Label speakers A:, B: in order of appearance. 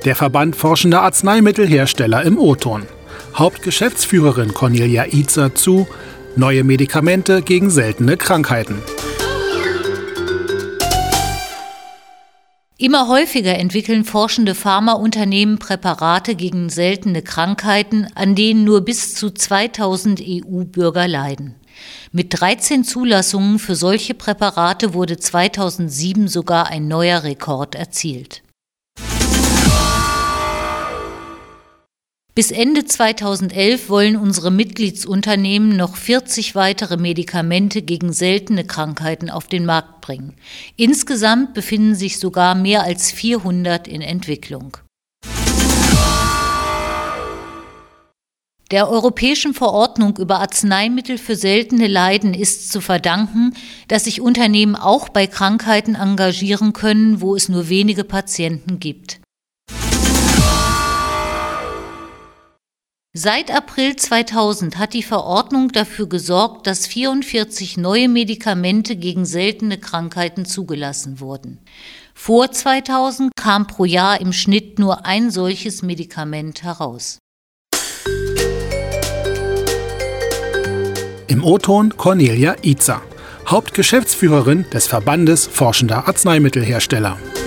A: Der Verband Forschender Arzneimittelhersteller im O-Ton. Hauptgeschäftsführerin Cornelia Izer zu neue Medikamente gegen seltene Krankheiten.
B: Immer häufiger entwickeln forschende Pharmaunternehmen Präparate gegen seltene Krankheiten, an denen nur bis zu 2000 EU-Bürger leiden. Mit 13 Zulassungen für solche Präparate wurde 2007 sogar ein neuer Rekord erzielt. Bis Ende 2011 wollen unsere Mitgliedsunternehmen noch 40 weitere Medikamente gegen seltene Krankheiten auf den Markt bringen. Insgesamt befinden sich sogar mehr als 400 in Entwicklung. Der Europäischen Verordnung über Arzneimittel für seltene Leiden ist zu verdanken, dass sich Unternehmen auch bei Krankheiten engagieren können, wo es nur wenige Patienten gibt. Seit April 2000 hat die Verordnung dafür gesorgt, dass 44 neue Medikamente gegen seltene Krankheiten zugelassen wurden. Vor 2000 kam pro Jahr im Schnitt nur ein solches Medikament heraus.
A: Im O-Ton Cornelia Izer, Hauptgeschäftsführerin des Verbandes Forschender Arzneimittelhersteller.